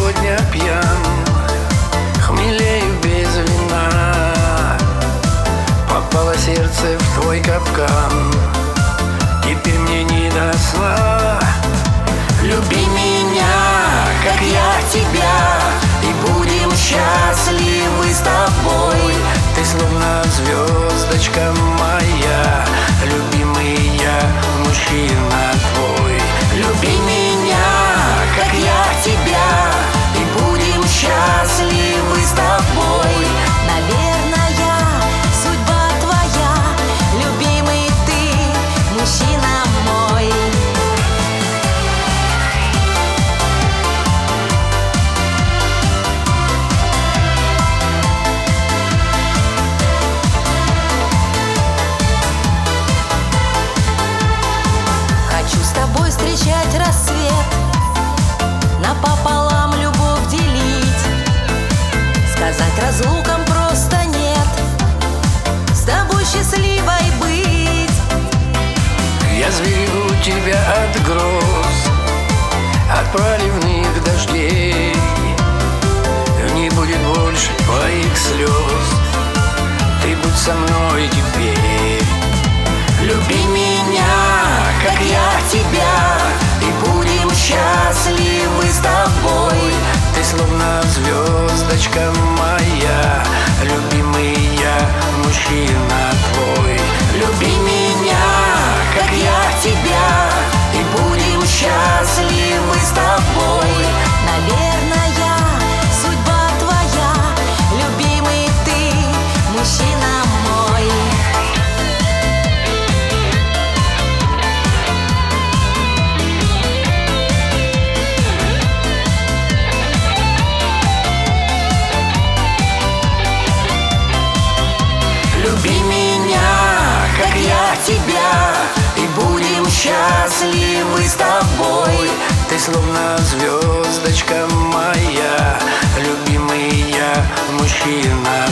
сегодня пьян, хмелею без вина. Попало сердце в твой капкан, теперь мне не до сна. Люби меня, как я тебя, и будем счастливы с тобой. Ты словно звездочка моя, любимый я, мужчина твой. Люби меня, как я тебя, и будем счастливы с тобой. Наверное, судьба твоя, любимый ты, мужчина мой. Хочу с тобой встречать рассвет, напополам любовь делить, сказать разлукам просто нет, с тобой счастливой быть. Я сберегу тебя от гроз, от проливных дождей. Не будет больше твоих слез, ты будь со мной теперь. Люби меня, как я тебя, и будем счастливы с тобой. Ты словно звездочка моя, любимый я, мужчина твой. Люби меня, как я тебя, и будем счастливы с тобой. Наверное, судьба твоя, любимый ты, мужчина мой. Люби меня, как я тебя, и будем счастливы с тобой. Ты словно звездочка моя, любимый я, мужчина